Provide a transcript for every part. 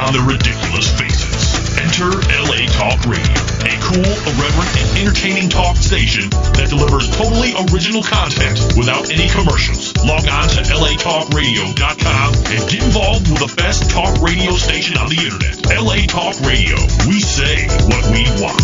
beyond their ridiculous faces. Enter LA Talk Radio, a cool, irreverent, and entertaining talk station that delivers totally original content without any commercials. Log on to latalkradio.com and get involved with the best talk radio station on the internet. LA Talk Radio. We say what we want.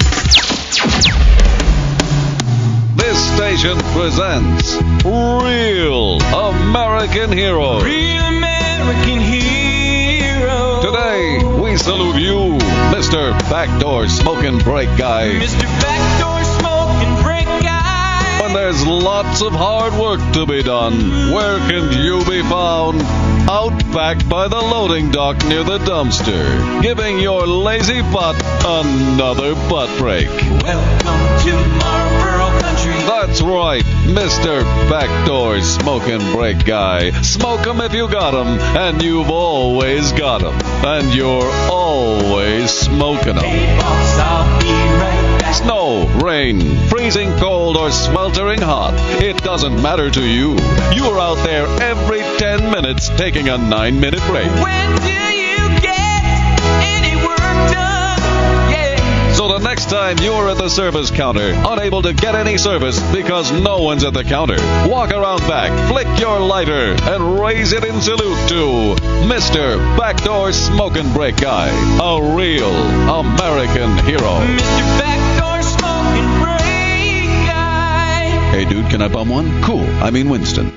This station presents Real American Heroes. Real American Hero. Today, we salute you, Mr. Backdoor Smoking Break Guy. Mr. Backdoor Smoking Break Guy. When there's lots of hard work to be done, where can you be found? Out back by the loading dock near the dumpster, giving your lazy butt another butt break. Welcome to Marlboro Country. That's right, Mr. Backdoor Smoking Break Guy. Smoke 'em if you got 'em, and you've always got 'em, and you're always smoking 'em. Hey, boss, I'll be right back. Snow, rain, freezing cold, or sweltering hot, it doesn't matter to you. You're out there every 10 minutes taking a 9-minute break. When do you get any work done? Yeah. So the next time you're at the service counter, unable to get any service because no one's at the counter, walk around back, flick your lighter, and raise it in salute to Mr. Backdoor Smoking Break Guy, a real American hero. Mr. Backdoor Smoking Break Guy. Hey, dude, can I bum one? Cool. I mean Winston.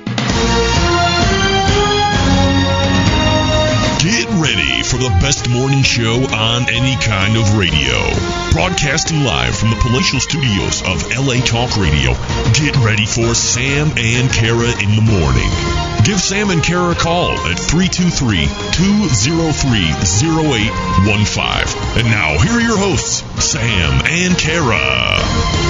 Get ready for the best morning show on any kind of radio. Broadcasting live from the palatial studios of LA Talk Radio. Get ready for Sam and Kara in the morning. Give Sam and Kara a call at 323-203-0815. And now, here are your hosts, Sam and Kara.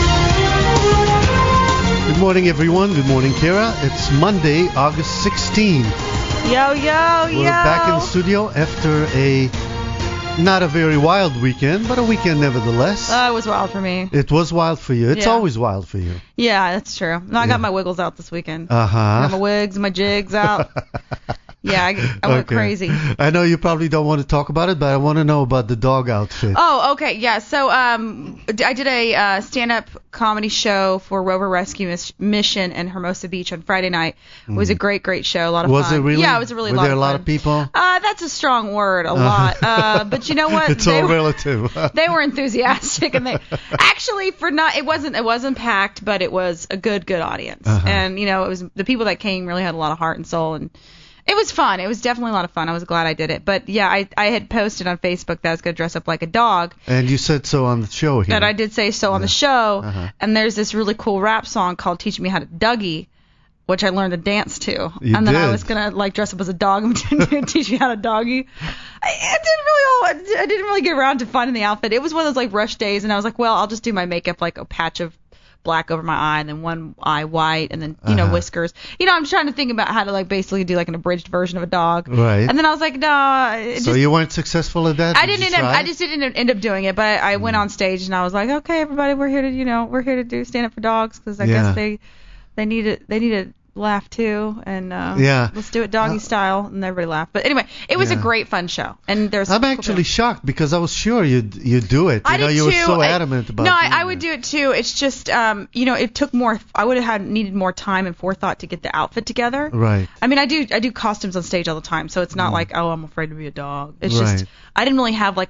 Good morning, everyone. Good morning, Kara. It's Monday, August 16. Yo. We're back in the studio after not a very wild weekend, but a weekend nevertheless. It was wild for me. It was wild for you. It's always wild for you. Yeah, that's true. No, I got my wiggles out this weekend. Uh-huh. I got my wigs, my jigs out. Yeah, I went crazy. I know you probably don't want to talk about it, but I want to know about the dog outfit. Oh, okay, yeah. So I did a stand-up comedy show for Rover Rescue Mission in Hermosa Beach on Friday night. It was a great show, a lot of fun. Was it really? Yeah, it was a really lot of fun. Were there a lot of people? That's a strong word, a lot. But you know what? It's all relative. They were enthusiastic, and they actually it wasn't packed, but it was a good audience. Uh-huh. And it was the people that came really had a lot of heart and soul, and it was fun. It was definitely a lot of fun. I was glad I did it. But yeah, I had posted on Facebook that I was going to dress up like a dog. And you said so on the show here. That I did say so on the show. Uh-huh. And there's this really cool rap song called "Teach Me How to Dougie," which I learned to dance to. You and then did. I was gonna dress up as a dog and teach me how to doggy. I didn't really get around to finding the outfit. It was one of those rush days, and I was like, well, I'll just do my makeup like a patch of black over my eye, and then one eye white, and then whiskers. I'm trying to think about how to basically do an abridged version of a dog. Right. And then I was like, no. So you weren't successful at that? I just didn't end up doing it, but I went on stage and I was like, okay, everybody, we're here to do stand up for dogs, because I guess they need a laugh too, and let's do it doggy style, and everybody laughed. But anyway, it was a great fun show, and I'm actually shocked because I was sure you'd do it. I did you too. were so adamant about it. No, I would do it too. It's just it took more. I would have needed more time and forethought to get the outfit together. Right. I mean, I do costumes on stage all the time, so it's not like, oh, I'm afraid to be a dog. It's Right. just I didn't really have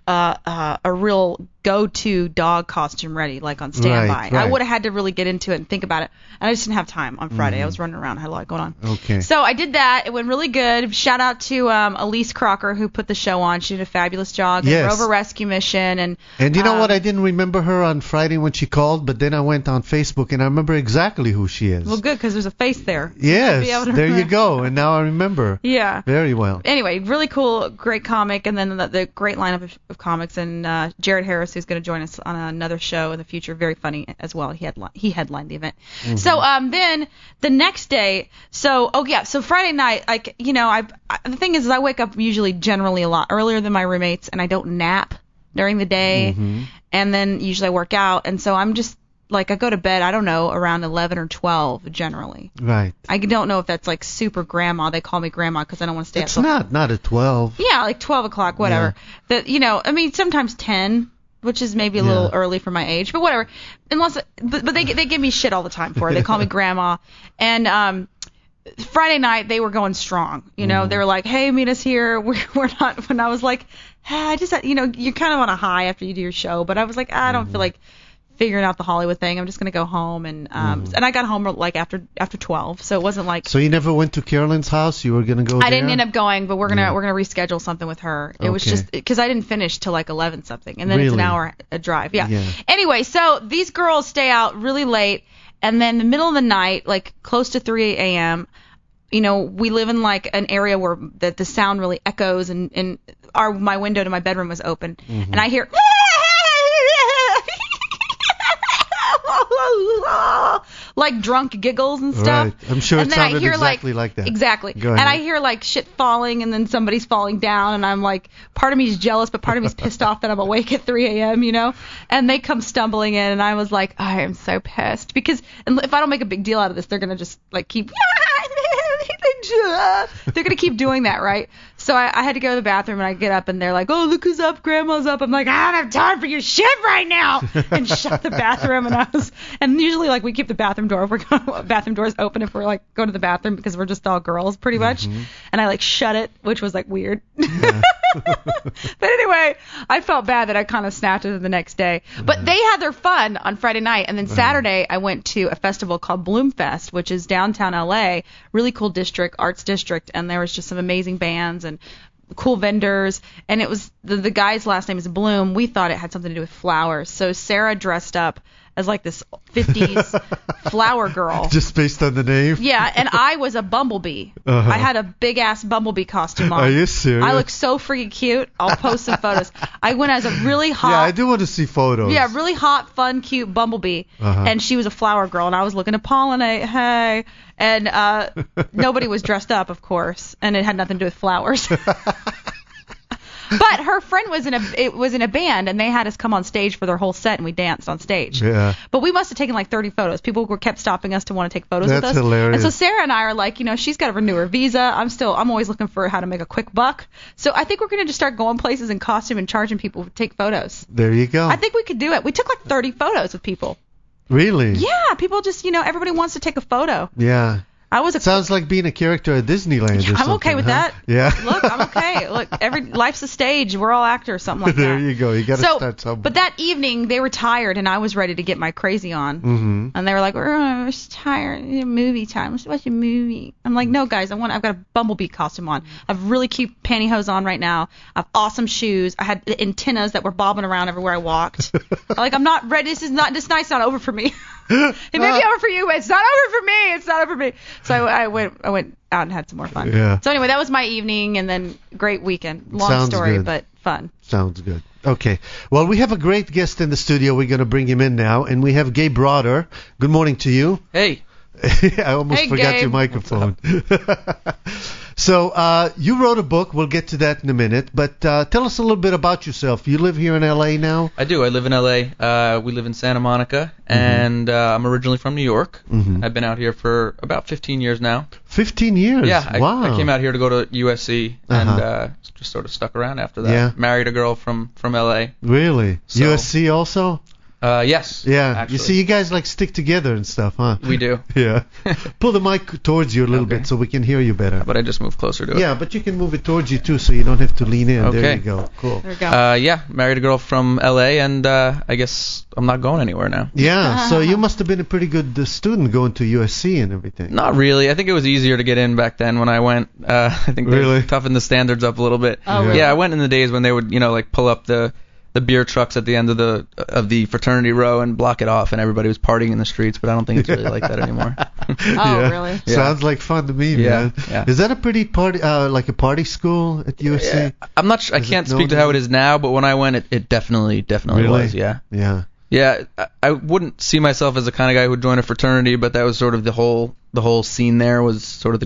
a real go-to dog costume ready on standby. Right. I would have had to really get into it and think about it, and I just didn't have time on Friday. I was running around, had a lot going on. Okay. So I did that. It went really good. Shout out to Elise Crocker, who put the show on. She did a fabulous job. Yes. Rover Rescue Mission, and you know what? I didn't remember her on Friday when she called, but then I went on Facebook and I remember exactly who she is. Well, good, because there's a face there. Yes, there you go. And now I remember. Yeah. Very well. Anyway, really cool, great comic, and then the great lineup of comics, and Jared Harris, who's going to join us on another show in the future, very funny as well. He headlined the event. Mm-hmm. So then the next day, so Friday night, the thing is I wake up usually generally a lot earlier than my roommates, and I don't nap during the day, and then usually I work out, and so I'm just like I go to bed, I don't know, around 11 or 12 generally. Right. I don't know if that's like super grandma. They call me grandma because I don't want to stay It's up. not at 12. Yeah, like 12 o'clock, whatever. I mean, sometimes 10, which is maybe a little early for my age, but whatever. Unless, but they give me shit all the time for it. They call me grandma. And Friday night they were going strong. They were like, "Hey, meet us here." We're not. When I was like, I just, you're kind of on a high after you do your show, but I was like, I don't feel like figuring out the Hollywood thing. I'm just gonna go home, and I got home like after 12, so it wasn't like. So you never went to Carolyn's house? You were gonna go there? I didn't end up going, but we're gonna reschedule something with her. It was just because I didn't finish till like 11 something, and then it's an hour a drive. Yeah. Anyway, so these girls stay out really late, and then the middle of the night, like close to 3 a.m. We live in like an area where the sound really echoes, and my window to my bedroom was open, and I hear like drunk giggles and stuff. Right. I'm sure and it then sounded I hear exactly like that. Exactly. Go ahead. And I hear like shit falling, and then somebody's falling down, and I'm like, part of me is jealous, but part of me is pissed off that I'm awake at 3 a.m., And they come stumbling in, and I was like, I am so pissed. Because if I don't make a big deal out of this, they're going to just like keep... They're going to keep doing that, right? So I had to go to the bathroom, and I get up, and they're like, "Oh, look who's up, Grandma's up." I'm like, "I don't have time for your shit right now," and shut the bathroom. And usually like we keep the bathroom doors open if we're like going to the bathroom because we're just all girls pretty much. And I like shut it, which was like weird. Yeah. But anyway, I felt bad that I kind of snapped it the next day. But they had their fun on Friday night, and then Saturday I went to a festival called Bloomfest, which is downtown LA, really cool district, arts district, and there was just some amazing bands and cool vendors, and it was the guy's last name is Bloom. We thought it had something to do with flowers, so Sarah dressed up as like this 50s flower girl. Just based on the name? Yeah, and I was a bumblebee. I had a big ass bumblebee costume on. Are you serious? I look so freaking cute. I'll post some photos. I went as a really hot. Yeah, I do want to see photos. Yeah, really hot, fun, cute bumblebee, and she was a flower girl, and I was looking to pollinate. Hey, and nobody was dressed up, of course, and it had nothing to do with flowers. But her friend was in a band, and they had us come on stage for their whole set, and we danced on stage. Yeah. But we must have taken like 30 photos. People kept stopping us to want to take photos with us. That's hilarious. And so Sarah and I are like, she's got to renew her visa. I'm always looking for how to make a quick buck. So I think we're going to just start going places in costume and charging people to take photos. There you go. I think we could do it. We took like 30 photos with people. Really? Yeah, people just, everybody wants to take a photo. Yeah. Sounds like being a character at Disneyland or something. I'm okay with that. Yeah. Look, I'm okay. Look, life's a stage. We're all actors, something like that. There you go. You got to start somewhere. But that evening, they were tired, and I was ready to get my crazy on. And they were like, we're tired. Movie time. Let's watch a movie. I'm like, no, guys, I've got a bumblebee costume on. I have really cute pantyhose on right now. I have awesome shoes. I had antennas that were bobbing around everywhere I walked. I'm not ready. This night's not over for me. It may be over for you, but it's not over for me. It's not over for me. So I went out and had some more fun. Yeah. So anyway, that was my evening, and then great weekend. Long story, but fun. Sounds good. Okay. Well, we have a great guest in the studio. We're going to bring him in now, and we have Gabe Broder. Good morning to you. Hey. I almost forgot Gabe. your microphone. So you wrote a book. We'll get to that in a minute. But tell us a little bit about yourself. You live here in L.A. now? I do. I live in L.A. We live in Santa Monica, and I'm originally from New York. I've been out here for about 15 years now. 15 years? Yeah. Wow. I came out here to go to USC and just sort of stuck around after that. Yeah. Married a girl from L.A. Really? So, USC also? Yes. Yeah. Actually. You see, you guys like stick together and stuff, huh? We do. Yeah. Pull the mic towards you a little bit so we can hear you better. But I just moved closer to it. Yeah, but you can move it towards you too, so you don't have to lean in. Okay. There you go. Cool. There we go. Yeah. Married a girl from L.A. and I guess I'm not going anywhere now. Yeah. So you must have been a pretty good student going to USC and everything. Not really. I think it was easier to get in back then when I went. I think Really? they toughened the standards up a little bit. Oh, really? Yeah, I went in the days when they would, like pull up the beer trucks at the end of the fraternity row and block it off, and everybody was partying in the streets. But I don't think it's really like that anymore. Oh, really? Yeah. Sounds like fun to me, Yeah, man. yeah. Is that a pretty party, like a party school at USC? Yeah, I'm not sure. I Is can't it speak to known how it is now, but when I went, it definitely Really? was. Yeah. Yeah. Yeah, I wouldn't see myself as the kind of guy who would join a fraternity, but that was sort of the whole scene there was sort of the Greek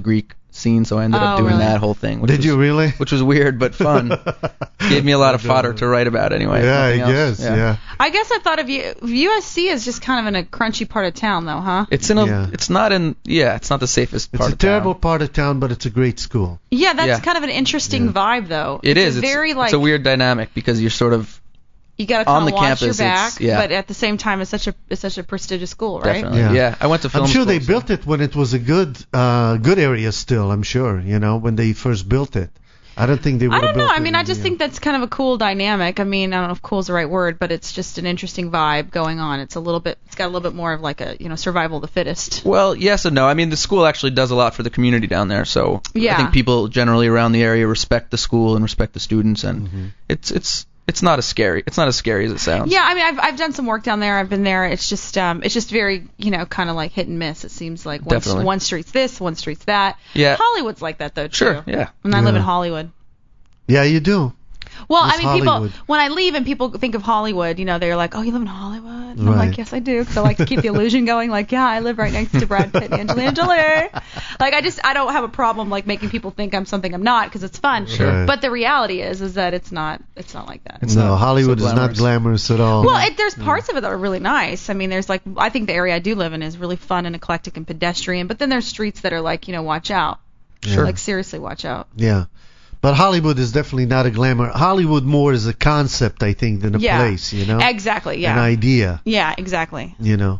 scene, so I ended up doing really? that whole thing. Did you really? Which was weird but fun. Gave me a lot of fodder to write about anyway. Yeah, I Nothing else. guess. Yeah. I guess I thought of USC is just kind of in a crunchy part of town, though, huh? It's in a. Yeah. It's not in. Yeah, it's not the safest It's part a of town. terrible part of town, but it's a great school. Yeah, that's Yeah. kind of an interesting vibe, though. It is. It's very it's a weird dynamic because you're sort of you got to on kind the of watch campus, your back, it's- yeah. but at the same time, it's such a prestigious school, right? definitely. Yeah. Yeah. I went to film I'm sure school, they built it when it was a good area still, I'm sure, when they first built it. I don't think they would I have don't know. built I it mean, in I just the think that's kind of a cool dynamic. I mean, I don't know if cool is the right word, but it's just an interesting vibe going on. It's got a little bit more of like a, survival of the fittest. Well, yes and no. I mean, the school actually does a lot for the community down there, so Yeah. I think people generally around the area respect the school and respect the students, and it's not as scary. It's not as scary as it sounds. Yeah, I mean, I've done some work down there. I've been there. It's just very, kind of like hit and miss. It seems like Definitely. one street's this, one street's that. Yeah. Hollywood's like that though too. Sure, yeah. And I live in Yeah. Hollywood. Yeah, you do. Well, It's I mean, Hollywood. people, when I leave and people think of Hollywood, they're like, oh, you live in Hollywood? And I'm Right. like, yes, I do, because I like to keep the illusion going, like, yeah, I live right next to Brad Pitt and Angelina Jolie. Like, I don't have a problem, like, making people think I'm something I'm not, because it's fun. Sure. Right. But the reality is that it's not like that. It's no, not Hollywood so is not glamorous at all. Well, there's parts of it that are really nice. I mean, there's like, I think the area I do live in is really fun and eclectic and pedestrian, but then there's streets that are like, watch out. Sure. Like, seriously, watch out. Yeah. But Hollywood is definitely not a glamour. Hollywood more is a concept, I think, than a Yeah. place, Exactly, yeah. An idea, Yeah, exactly.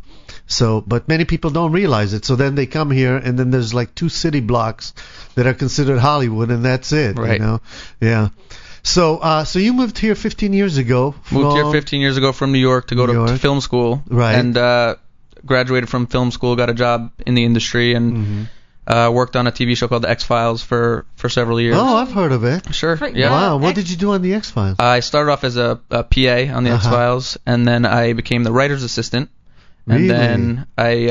So, but many people don't realize it. So then they come here, and then there's like 2 city blocks that are considered Hollywood, and that's it, Right. Yeah. So, so you moved here 15 years ago. Moved here from- 15 years ago from New York to go New to York. film school. Right. And graduated from film school, got a job in the industry, and worked on a TV show called The X-Files for several years. Oh, I've heard of it. Sure. Pretty- Yeah. Wow. What X- did you do on the X-Files? I started off as a PA on the X-Files, and then I became the writer's assistant. And Really? then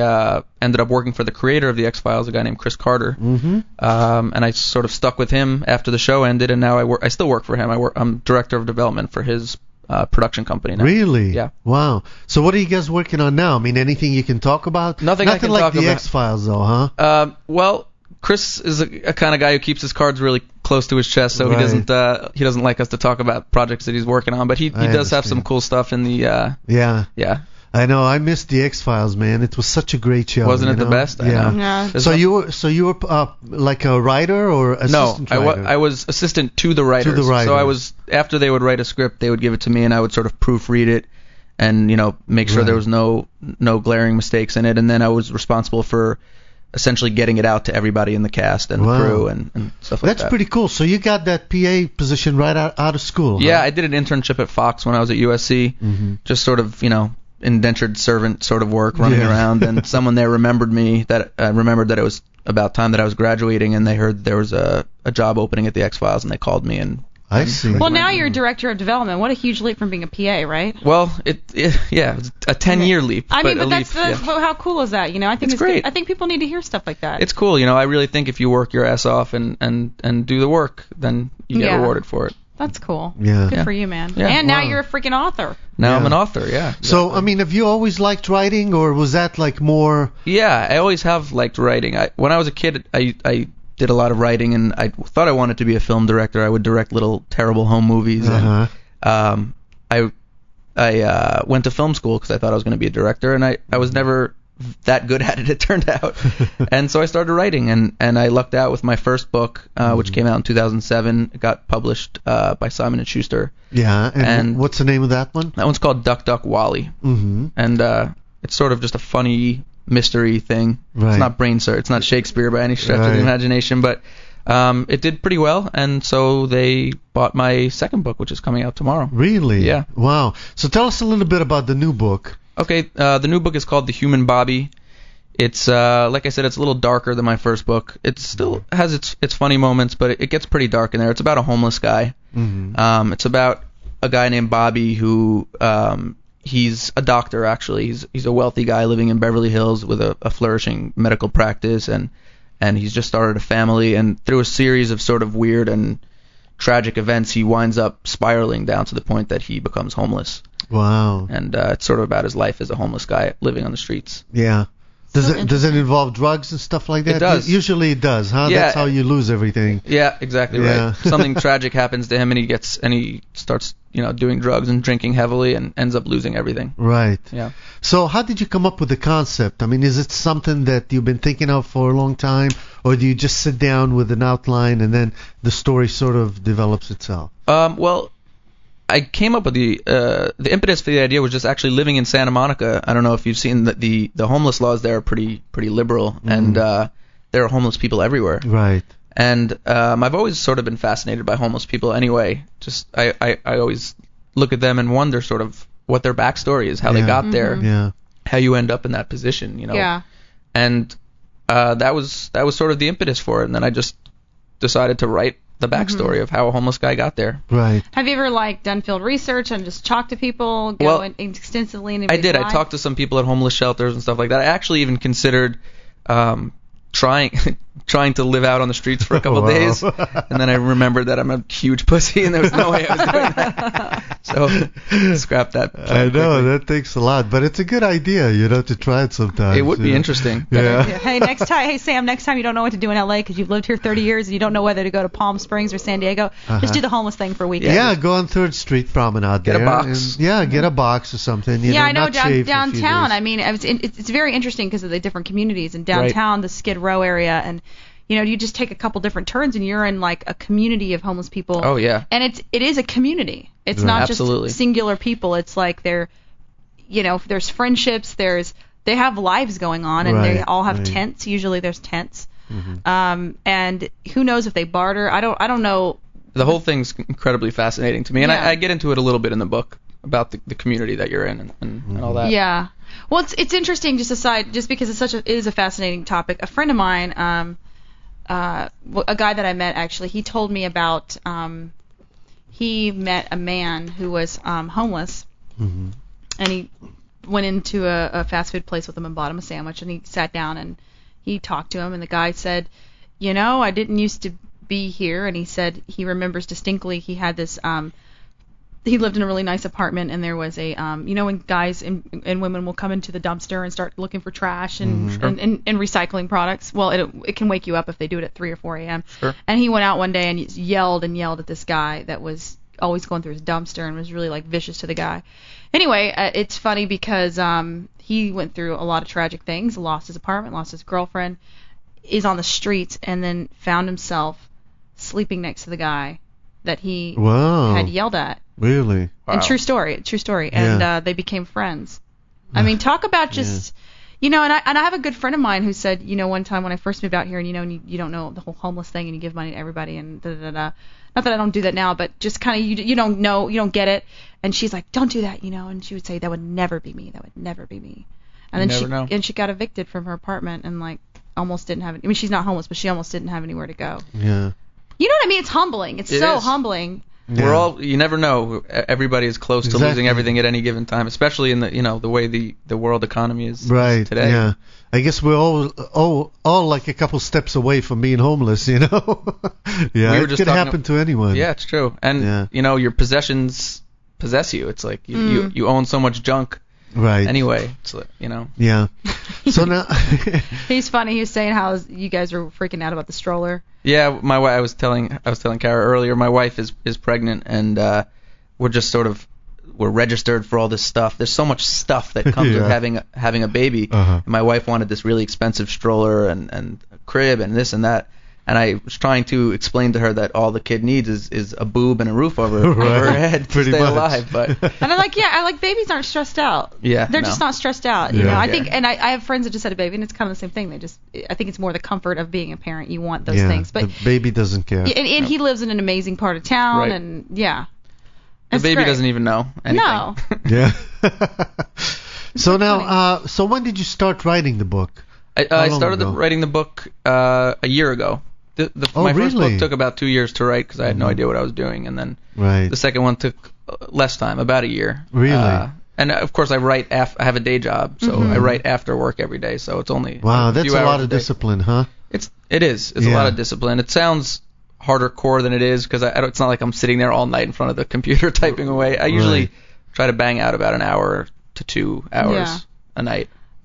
I ended up working for the creator of the X-Files, a guy named Chris Carter. Mm-hmm. And I sort of stuck with him after the show ended, and now I still work for him. I'm director of development for his production company now. Really? Yeah. Wow. So what are you guys working on now? I mean, anything you can talk about? Nothing I can like talk the about. X-Files, though, huh? Well, Chris is a kind of guy who keeps his cards really close to his chest, so Right. he doesn't like us to talk about projects that he's working on. But he I does have understand. some cool stuff in the Yeah. yeah. I know. I missed the X-Files, man. It was such a great show. Wasn't you it the know? best? I Yeah. know. Yeah. There's So no- you were like a writer or No, assistant writer? I was assistant to the writers. the writers. So I was, after they would write a script, they would give it to me, and I would sort of proofread it and, make sure Right. there was no glaring mistakes in it. And then I was responsible for essentially getting it out to everybody in the cast and Wow. the crew and stuff like That's that. pretty cool. So you got that PA position right out of school, Yeah, huh? I did an internship at Fox when I was at USC. Just sort of, indentured servant sort of work, running Yeah. around, and someone there remembered that it was about time that I was graduating, and they heard there was a job opening at the X-Files, and they called me. And I see. Well, now you're director of development. What a huge leap from being a PA, right? well, it was a 10-year leap. I mean, but a that's leap, yeah. how cool is that? I think It's great. I think people need to hear stuff like that. It's cool, I really think if you work your ass off and do the work, then you get Yeah. rewarded for it. That's cool. Yeah. Good Yeah. for you, man. Yeah. And now Wow. you're a freaking author. Now I'm Yeah. an author, yeah. So, I mean, have you always liked writing, or was that like more... Yeah, I always have liked writing. When I was a kid, I did a lot of writing, and I thought I wanted to be a film director. I would direct little terrible home movies. Uh-huh. And, I went to film school because I thought I was going to be a director, and I was never that good at it, it turned out. And so I started writing, and I lucked out with my first book, which came out in 2007. It got published by Simon & Schuster. Yeah, and And- what's the name of that one? That one's called Duck Duck Wally. Mm-hmm. And it's sort of just a funny mystery thing. Right. It's not it's not Shakespeare by any stretch of Right. the imagination, but it did pretty well, and so they bought my second book, which is coming out tomorrow. Really? Yeah. Wow. So tell us a little bit about the new book. Okay, the new book is called The Human Bobby. It's like I said, it's a little darker than my first book. It still has its funny moments, but it gets pretty dark in there. It's about a homeless guy. Mm-hmm. It's about a guy named Bobby who he's a doctor actually. He's a wealthy guy living in Beverly Hills with a flourishing medical practice, and he's just started a family, and through a series of sort of weird and tragic events, he winds up spiraling down to the point that he becomes homeless. Wow. And it's sort of about his life as a homeless guy living on the streets. Yeah. Does it involve drugs and stuff like that? It does. Usually it does, huh? Yeah. That's how you lose everything. Yeah, exactly Yeah. right. Something tragic happens to him, and he starts doing drugs and drinking heavily, and ends up losing everything. Right. Yeah. So how did you come up with the concept? I mean, is it something that you've been thinking of for a long time, or do you just sit down with an outline and then the story sort of develops itself? Well, I came up with the impetus for the idea was just actually living in Santa Monica. I don't know if you've seen that the homeless laws there are pretty liberal, and there are homeless people everywhere. Right. And I've always sort of been fascinated by homeless people anyway. Just I always look at them and wonder sort of what their backstory is, how they got there, Yeah. how you end up in that position, Yeah. And that was sort of the impetus for it. And then I just decided to write the backstory of how a homeless guy got there. Right. Have you ever done field research and just talked to people, extensively into I did. lives? I talked to some people at homeless shelters and stuff like that. I actually even considered trying to live out on the streets for a couple Wow. days, and then I remembered that I'm a huge pussy, and there was no way I was doing that. So scrap that. I know that takes a lot, but it's a good idea, to try it sometimes. It would be interesting. Yeah. Hey Sam, next time you don't know what to do in LA because you've lived here 30 years and you don't know whether to go to Palm Springs or San Diego, just do the homeless thing for a weekend. Yeah, go on 3rd Street Promenade Get a there. box. And, get a box or something. Yeah, I know not shave for a few downtown. days. I mean, it's very interesting because of the different communities in downtown, the Skid Row area, and you just take a couple different turns and you're in a community of homeless people. Oh yeah. And it is a community. It's not Absolutely. just singular people. It's like there's friendships. They have lives going on, and they all have tents. Usually there's tents. And who knows if they barter? I don't know. The whole thing's incredibly fascinating to me, and Yeah. I get into it a little bit in the book about the community that you're in and all that. Yeah. Well, it's interesting. Just because it is a fascinating topic. A friend of mine, a guy that I met actually, he told me about he met a man who was homeless, and he went into a fast food place with him and bought him a sandwich, and he sat down and he talked to him, and the guy said, I didn't used to be here, and he said he remembers distinctly he had this he lived in a really nice apartment, and there was a when guys and women will come into the dumpster and start looking for trash and recycling products. Well, it can wake you up if they do it at 3 or 4 a.m. Sure. And he went out one day and yelled at this guy that was always going through his dumpster and was really vicious to the guy. Anyway, it's funny because he went through a lot of tragic things, lost his apartment, lost his girlfriend, is on the streets, and then found himself sleeping next to the guy that he had yelled at. Really? Wow. And true story. And they became friends. I mean, talk about just, and I have a good friend of mine who said, one time when I first moved out here, and you don't know the whole homeless thing, and you give money to everybody, and da-da-da-da. Not that I don't do that now, but just kind of you don't know, you don't get it. And she's like, don't do that, and she would say, that would never be me. That would never be me. And then she got evicted from her apartment and almost didn't have it. I mean, she's not homeless, but she almost didn't have anywhere to go. Yeah. You know what I mean? It's humbling. It is. humbling. Yeah. You never know. Everybody is close to losing everything at any given time, especially in the way the world economy is today. Yeah. I guess we're all like a couple steps away from being homeless, Yeah, it could happen to anyone. Yeah, it's true. And your possessions possess you. It's like you own so much junk. Right. Anyway, it's Yeah. So now He's funny. He was saying how you guys were freaking out about the stroller. Yeah, my wife. I was telling Kara earlier. My wife is pregnant, and we're just we're registered for all this stuff. There's so much stuff that comes with having a baby. And my wife wanted this really expensive stroller and a crib and this and that. And I was trying to explain to her that all the kid needs is a boob and a roof over her head to stay alive. But and I'm like, babies aren't stressed out. Yeah, they're just not stressed out. You Yeah. know, I think, and I have friends that just had a baby, and it's kind of the same thing. I think it's more the comfort of being a parent. You want those things, but the baby doesn't care. and he lives in an amazing part of town, Right. and the the baby doesn't even know anything. No. Yeah. So now, so when did you start writing the book? I started writing the book a year ago. My first really? book took about 2 years to write because I had no idea what I was doing, and then Right. the second one took less time, about a year. Really? And of course, I write. I have a day job, so I write after work every day. So it's only Wow, a that's few a hours lot of day. discipline, huh? It is. It's a lot of discipline. It sounds harder core than it is because it's not like I'm sitting there all night in front of the computer typing away. I usually try to bang out about an hour to 2 hours a night.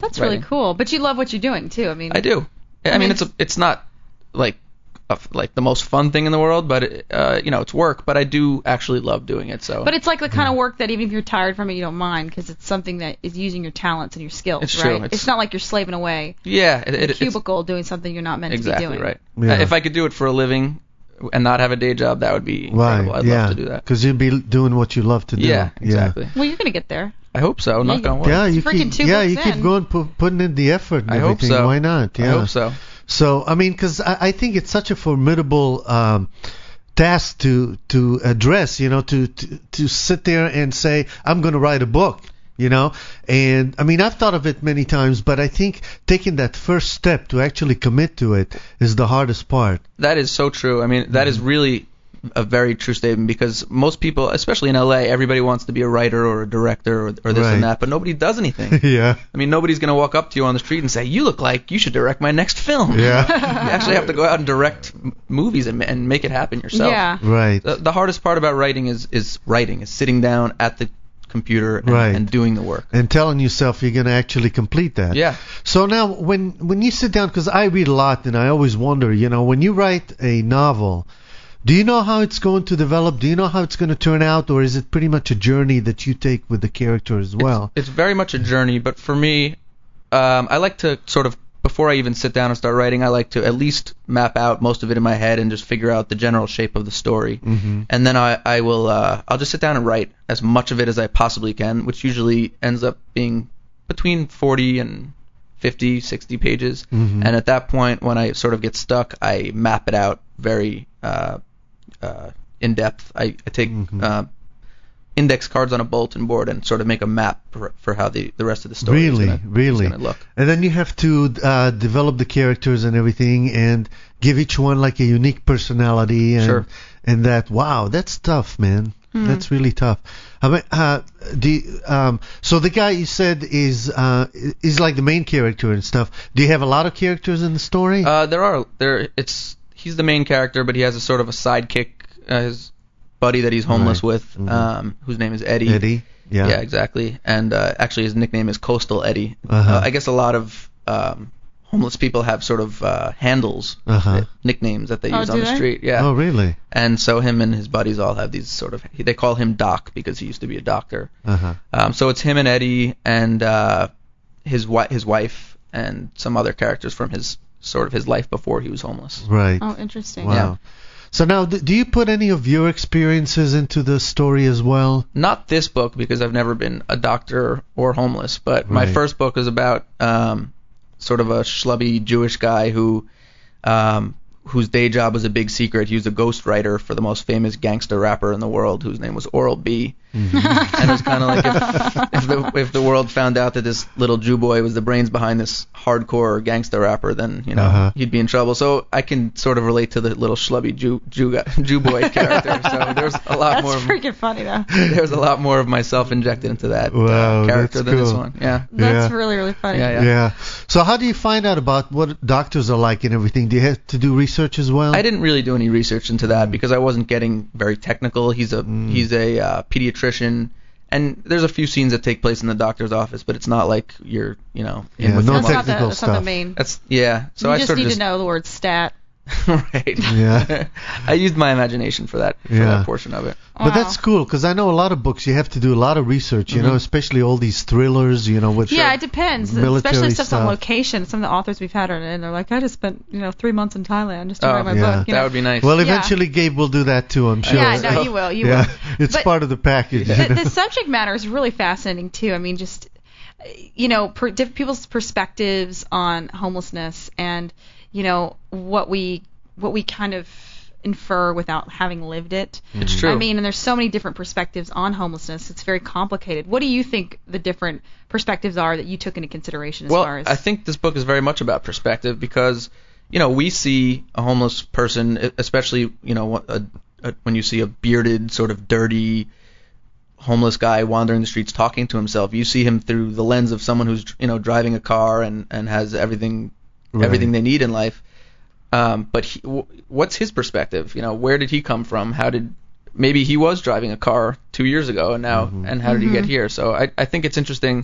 That's writing. really cool. But you love what you're doing too. I mean, I do. I mean, it's not like the most fun thing in the world, but it's work. But I do actually love doing it. So. But it's like the kind of work that even if you're tired from it, you don't mind because it's something that is using your talents and your skills, It's right? true. It's not like you're slaving away Yeah, in a cubicle doing something you're not meant exactly to be doing. right. Yeah. If I could do it for a living and not have a day job, that would be Right. incredible. I'd yeah. love to do that. Because you'd be doing what you love to do. Yeah, exactly. Well, you're gonna get there. I hope so. Knock on wood. Yeah, you freaking keep. 2 Yeah, books you keep in. going, putting in the effort and I hope everything. so. Why not? Yeah. I hope so. So, I mean, because I think it's such a formidable task to address, to sit there and say, I'm going to write a book, And, I mean, I've thought of it many times, but I think taking that first step to actually commit to it is the hardest part. That is so true. I mean, that is really a very true statement because most people, especially in LA, everybody wants to be a writer or a director or this Right. and that, but nobody does anything. Yeah. I mean, nobody's going to walk up to you on the street and say, you look like you should direct my next film. Yeah. You actually have to go out and direct movies and make it happen yourself. Yeah. Right. The hardest part about writing is writing, is sitting down at the computer Right. and doing the work. And telling yourself you're going to actually complete that. Yeah. So now, when you sit down, because I read a lot, and I always wonder, when you write a novel, do you know how it's going to develop? Do you know how it's going to turn out, or is it pretty much a journey that you take with the character as well? It's very much a journey, but for me, I like to sort of, before I even sit down and start writing, I like to at least map out most of it in my head and just figure out the general shape of the story. Mm-hmm. And then I'll just sit down and write as much of it as I possibly can, which usually ends up being between 40 and 50, 60 pages. Mm-hmm. And at that point, when I sort of get stuck, I map it out very in depth. I take index cards on a bulletin board and sort of make a map for how the rest of the story Really? is going to look. And then you have to develop the characters and everything, and give each one like a unique personality. And, Sure. And that's tough, man. That's really tough. I mean, so the guy you said is like the main character and stuff. Do you have a lot of characters in the story? He's the main character, but he has a sort of a sidekick, his buddy that he's homeless Right. with, whose name is Eddie. Eddie. Yeah. Yeah, exactly. And actually, his nickname is Coastal Eddie. Uh-huh. I guess a lot of homeless people have sort of handles, nicknames that they use on do the they? street. Yeah. Oh, really? And so him and his buddies all have these sort of. They call him Doc because he used to be a doctor. Uh-huh. So it's him and Eddie and his wife and some other characters from his life before he was homeless. Right. Oh, interesting. Wow. Yeah. So now, do you put any of your experiences into the story as well? Not this book because I've never been a doctor or homeless, but my Right. first book is about sort of a schlubby Jewish guy whose day job was a big secret. He was a ghostwriter for the most famous gangster rapper in the world, whose name was Oral B. Mm-hmm. And it was kind of like if the world found out that this little Jew boy was the brains behind this hardcore gangster rapper, then he'd be in trouble. So I can sort of relate to the little schlubby Jew boy character. So there's a lot That's more. freaking funny though. There's a lot more of myself injected into that Wow, character that's than this cool. one. Yeah. That's Yeah. really, really funny. Yeah. Yeah. So how do you find out about what doctors are like and everything? Do you have to do research as well? I didn't really do any research into that because I wasn't getting very technical. He's a pediatrician, and there's a few scenes that take place in the doctor's office, but it's not like you're in Yeah, with no him. That's not technical that's not the stuff. main. That's yeah. So you I just sort of need just to know the word stat. right. Yeah. I used my imagination for that Yeah. portion of it. But Wow. that's cool because I know a lot of books you have to do a lot of research, especially all these thrillers, with Yeah, it depends. military Especially stuff on stuff. location. Some of the authors we've had are, and they're like, I just spent 3 months in Thailand just to write my yeah. book. That would be nice. Well, Yeah. eventually Gabe will do that too, I'm sure. Yeah, no, you will. You yeah, will. it's But part of the package. The subject matter is really fascinating too. I mean, just different people's perspectives on homelessness, and what we kind of infer without having lived it. It's true. I mean, and there's so many different perspectives on homelessness. It's very complicated. What do you think the different perspectives are that you took into consideration as far as? I think this book is very much about perspective because, we see a homeless person, especially, when you see a bearded, sort of dirty homeless guy wandering the streets talking to himself. You see him through the lens of someone who's, driving a car and has everything they need in life. But what's his perspective? Where did he come from? Maybe he was driving a car 2 years ago and now, and how did he get here? So I think it's interesting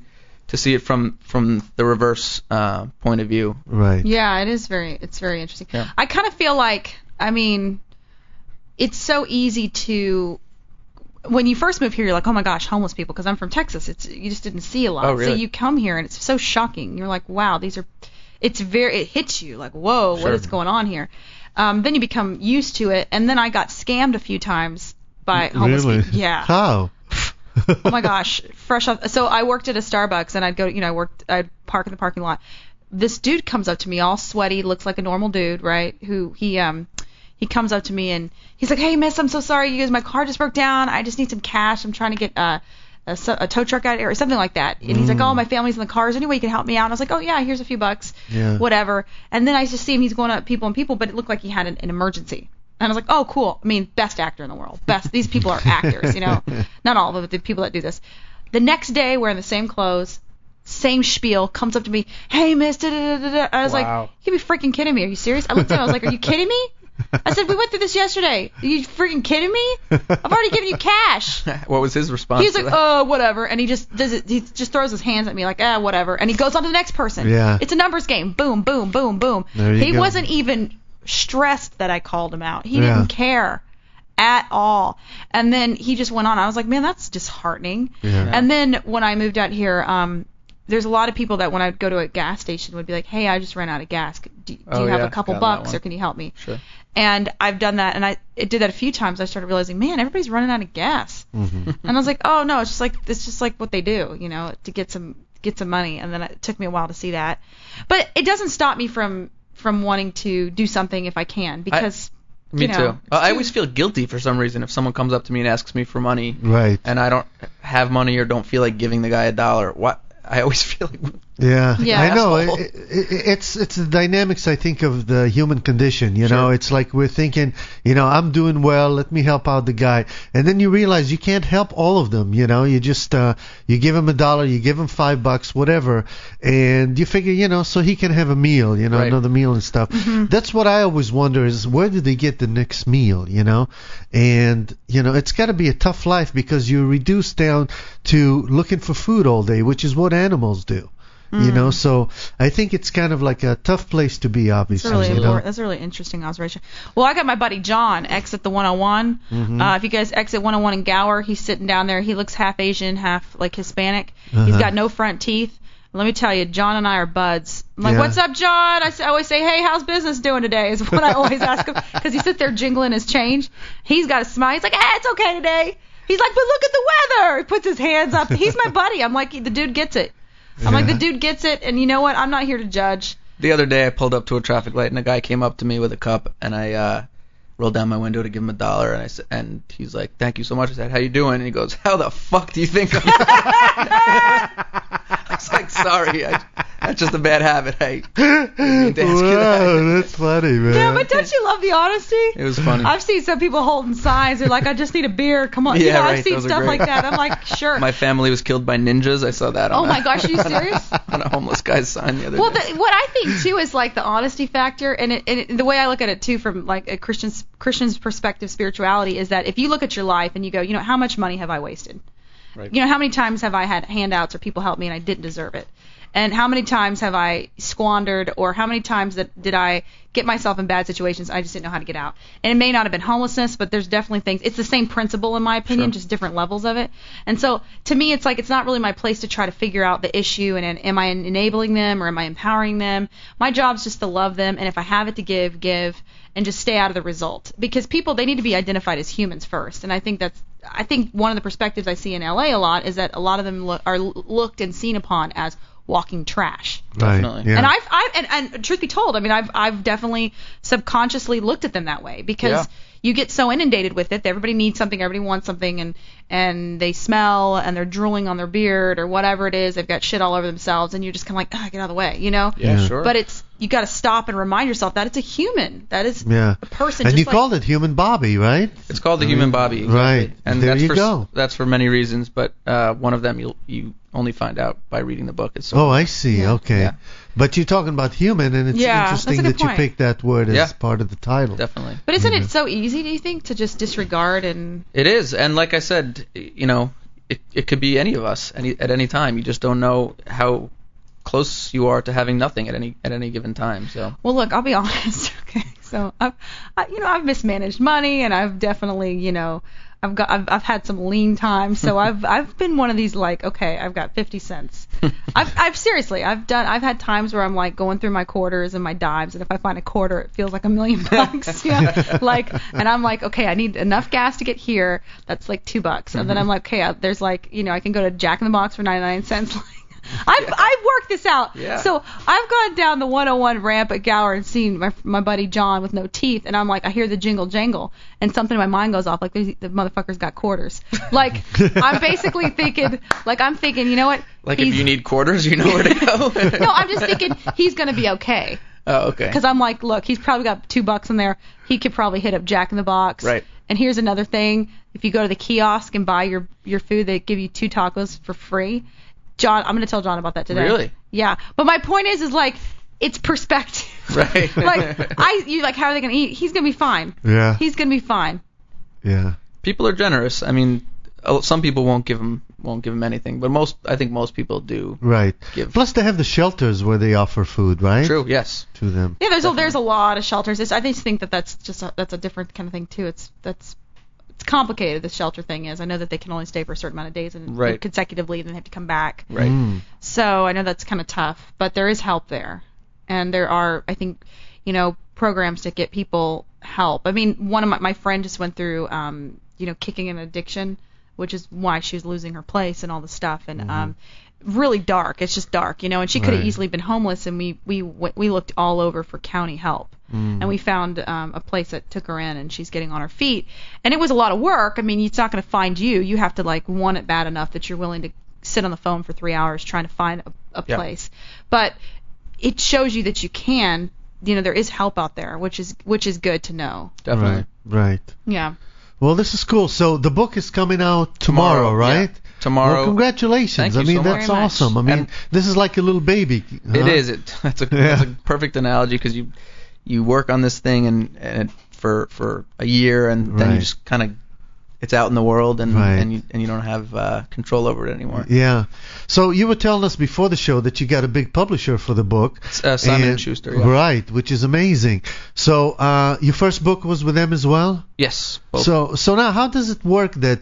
to see it from the reverse point of view. Right. Yeah, it's very interesting. Yeah. I kind of feel like, I mean, it's so easy to, when you first move here, you're like, oh my gosh, homeless people, because I'm from Texas. You just didn't see a lot. Oh, really? So you come here and it's so shocking. You're like, wow, it hits you like, whoa, Sure. what is going on here? Then you become used to it, and then I got scammed a few times by homeless Really? people. Yeah. How? Oh my gosh, fresh off. So I worked at a Starbucks, and I'd go, I'd park in the parking lot. This dude comes up to me, all sweaty, looks like a normal dude, right? He comes up to me and he's like, hey miss, I'm so sorry, my car just broke down. I just need some cash. I'm trying to get a tow truck out here or something like that. And he's like, oh, my family's in the car. Is there any way you can help me out? And I was like, oh yeah, here's a few bucks, whatever. And then I just see him, he's going up people, but it looked like he had an emergency. And I was like, oh, cool. I mean, best actor in the world. Best. These people are actors, Not all of them, but the people that do this. The next day, wearing the same clothes, same spiel, comes up to me, hey, miss, da-da-da-da-da. I was like, you be freaking kidding me. Are you serious? I looked at him. I was like, are you kidding me? I said, we went through this yesterday. Are you freaking kidding me? I've already given you cash. What was his response? He's to like, that? oh, whatever. And he just does it. He just throws his hands at me like, whatever. And he goes on to the next person. Yeah. It's a numbers game. Boom, boom, boom, boom. There you He go. wasn't even stressed that I called him out. He Yeah. didn't care at all. And then he just went on. I was like, man, that's disheartening. Yeah. And then when I moved out here, there's a lot of people that when I'd go to a gas station would be like, hey, I just ran out of gas. Do you have a couple got that bucks one. or can you help me? Sure. And I've done that, and I did that a few times. I started realizing, man, everybody's running out of gas. Mm-hmm. And I was like, oh no, it's just like what they do, to get some money. And then it took me a while to see that, but it doesn't stop me from wanting to do something if I can, because Me you know, too. I always feel guilty for some reason if someone comes up to me and asks me for money, Right. and I don't have money or don't feel like giving the guy $1. What? I always feel like Yeah, Yeah. I know. Asshole. It's the dynamics, I think, of the human condition. Know, it's like we're thinking, I'm doing well. Let me help out the guy, and then you realize you can't help all of them. You just you give him $1, you give him $5, whatever, and you figure, so he can have a meal, Right. another meal and stuff. That's what I always wonder is where do they get the next meal, And it's got to be a tough life because you're reduced down to looking for food all day, which is what animals do. So I think it's kind of like a tough place to be, obviously. That's really important. That's a really interesting observation. Well, I got my buddy John exit the 101. If you guys exit 101 in Gower, he's sitting down there. He looks half Asian, half like Hispanic. He's got no front teeth. Let me tell you, John and I are buds. I'm like, Yeah. what's up, John? I always say, hey, how's business doing today? Is what I always ask him because he sits there jingling his change. He's got a smile. He's like, it's okay today. He's like, but look at the weather. He puts his hands up. He's my buddy. I'm like, the dude gets it. I'm like, the dude gets it, and you know what? I'm not here to judge. the other day I pulled up to a traffic light and a guy came up to me with a cup and I rolled down my window to give him $1 and I said, and he's like, thank you so much. I said, how you doing? And he goes, how the fuck do you think I'm doing? I was like, sorry, that's just a bad habit. I didn't mean to ask you that. Wow, that's funny, man. Yeah, but don't you love the honesty? It was funny. I've seen some people holding signs. They're like, I just need a beer. Come on. Yeah, right. I've seen Those are stuff great. like that. I'm like, sure. My family was killed by ninjas. I saw that on Oh my gosh, are you serious? on a homeless guy's sign the other Well, day. what I think too is like the honesty factor, and the way I look at it too, from like a Christian's perspective, spirituality, is that if you look at your life and you go, how much money have I wasted? Right. How many times have I had handouts or people help me and I didn't deserve it? And how many times have I squandered, or how many times did I get myself in bad situations I just didn't know how to get out? And it may not have been homelessness, but there's definitely things. It's the same principle in my opinion, Sure. just different levels of it. And so to me, it's like it's not really my place to try to figure out the issue and am I enabling them or am I empowering them? My job's just to love them, and if I have it to give, and just stay out of the result. Because people, they need to be identified as humans first. And I think one of the perspectives I see in LA a lot is that a lot of them are looked and seen upon as walking trash. Right. Definitely. Yeah. And and truth be told, I mean, I've definitely subconsciously looked at them that way because Yeah. you get so inundated with it. Everybody needs something, everybody wants something, and they smell and they're drooling on their beard or whatever it is. They've got shit all over themselves, and you're just kind of like, get out of the way, Yeah, Yeah. sure. But you got to stop and remind yourself that it's a human. That is Yeah. a person. And just you like, called it Human Bobby, right? It's called the human Bobby. Right. And There that's you for go. that's for many reasons, but one of them you only find out by reading the book. It's Oh, I see. Yeah. Okay. Yeah. But you're talking about human, and it's Yeah, interesting that's a good that you point. picked that word as Yeah. part of the title. definitely. But isn't it so easy, do you think, to just disregard and It is, and like I said, it could be any of us at any time. You just don't know how close you are to having nothing at any given time. So. Well, look, I'll be honest. Okay, so I've mismanaged money, and I've definitely, I've had some lean times. So I've been one of these like, okay, I've got 50 cents. I've seriously, I've had times where I'm like going through my quarters and my dimes, and if I find a quarter, it feels like $1 million. And I'm like, okay, I need enough gas to get here. That's like $2, and then I'm like, okay, there's like, I can go to Jack in the Box for 99 cents. I've worked this out. Yeah. So I've gone down the 101 ramp at Gower and seen my buddy John with no teeth, and I'm like, I hear the jingle jangle, and something in my mind goes off, like the motherfucker's got quarters. Like I'm basically thinking, you know what? Like if you need quarters, you know where to go. No, I'm just thinking he's gonna be okay. Oh, okay. Because I'm like, look, he's probably got $2 in there. He could probably hit up Jack in the Box. Right. And here's another thing: if you go to the kiosk and buy your food, they give you 2 tacos for free. John, I'm going to tell John about that today. Really? Yeah. But my point is like, it's perspective. Right. Like, how are they going to eat? He's going to be fine. Yeah. He's going to be fine. Yeah. People are generous. I mean, some people won't give him anything, but I think most people do. Right. Give. Plus, they have the shelters where they offer food, right? True. Yes. To them. Yeah. There's a lot of shelters. I just think that's a different kind of thing too. It's complicated. The shelter thing is. I know that they can only stay for a certain amount of days and consecutively, and then they have to come back. Right. So I know that's kind of tough, but there is help there, and there are, I think, programs to get people help. I mean, one of my friend just went through, kicking an addiction, which is why she was losing her place and all the stuff, and really dark. It's just dark, and she could have easily been homeless, and we looked all over for county help. And we found a place that took her in, and she's getting on her feet. And it was a lot of work. I mean, it's not going to find you. You have to want it bad enough that you're willing to sit on the phone for 3 hours trying to find a place. But it shows you that you can. There is help out there, which is good to know. Definitely. Right. Yeah. Well, this is cool. So the book is coming out tomorrow, right? Yeah. Tomorrow. Well, congratulations. Thank you so that's much. awesome. I mean, this is like a little baby. Huh? It is. That's a perfect analogy, because you work on this thing and for a year, and then you just kind of, it's out in the world, and you don't have control over it anymore. Yeah. So you were telling us before the show that you got a big publisher for the book. Simon & Schuster. Yeah. Right, which is amazing. So your first book was with them as well? Yes. Both. So now how does it work that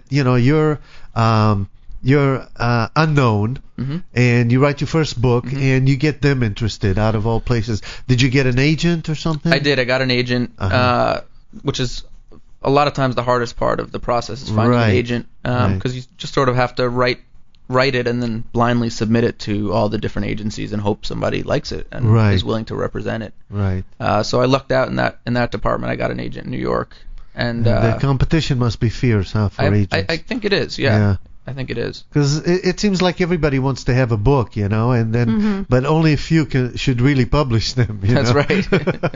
you're unknown, and you write your first book, and you get them interested out of all places? Did you get an agent or something? I did. I got an agent, which is a lot of times the hardest part of the process is finding an agent, because you just sort of have to write it and then blindly submit it to all the different agencies and hope somebody likes it and is willing to represent it. Right. So I lucked out in that department. I got an agent in New York, and the competition must be fierce, huh, for agents? I think it is. Yeah. I think it is. Because it seems like everybody wants to have a book, and then, but only a few should really publish them. That's right.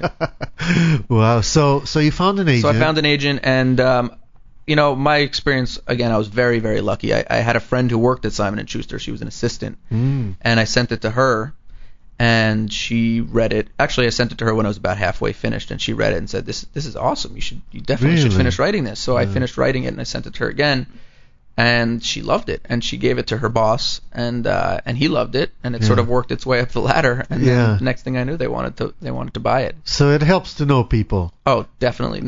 Wow. So you found an agent. So I found an agent, and my experience, again, I was very, very lucky. I had a friend who worked at Simon & Schuster. She was an assistant, and I sent it to her, and she read it. Actually, I sent it to her when I was about halfway finished, and she read it and said, "This is awesome. You definitely should finish writing this." So I finished writing it, and I sent it to her again. And she loved it, and she gave it to her boss, and he loved it, and it sort of worked its way up the ladder. And then the next thing I knew, they wanted to buy it. So it helps to know people. Oh, definitely.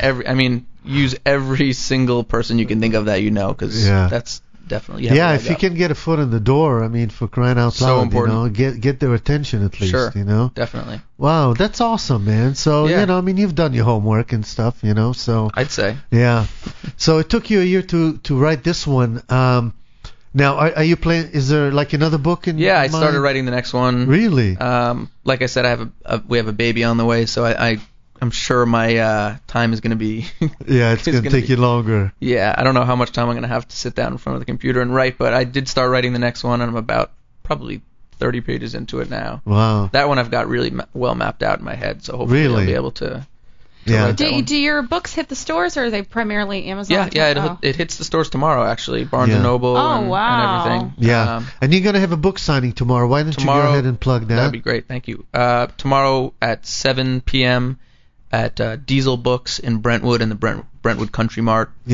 Use every single person you can think of that because that's definitely if you can get a foot in the door, for crying out loud, important. Get their attention at least. Sure, definitely. Wow, that's awesome, man. So you've done your homework and stuff, So I'd say. Yeah. So it took you a year to write this one. Now, are you planning? Is there like another book in? Yeah, I started writing the next one. Really? Like I said, we have a baby on the way, so I'm sure my time is going to be... it's going to take you longer. Yeah, I don't know how much time I'm going to have to sit down in front of the computer and write, but I did start writing the next one, and I'm about probably 30 pages into it now. Wow. That one I've got really well mapped out in my head, so hopefully I'll be able to write that one. Do your books hit the stores, or are they primarily Amazon? Yeah, it hits the stores tomorrow, actually. Barnes & Noble and everything. Yeah, and you're going to have a book signing tomorrow. Why don't you go ahead and plug that? That'd be great, thank you. Tomorrow at 7 p.m., at Diesel Books in Brentwood, in the Brentwood Country Mart. Yeah.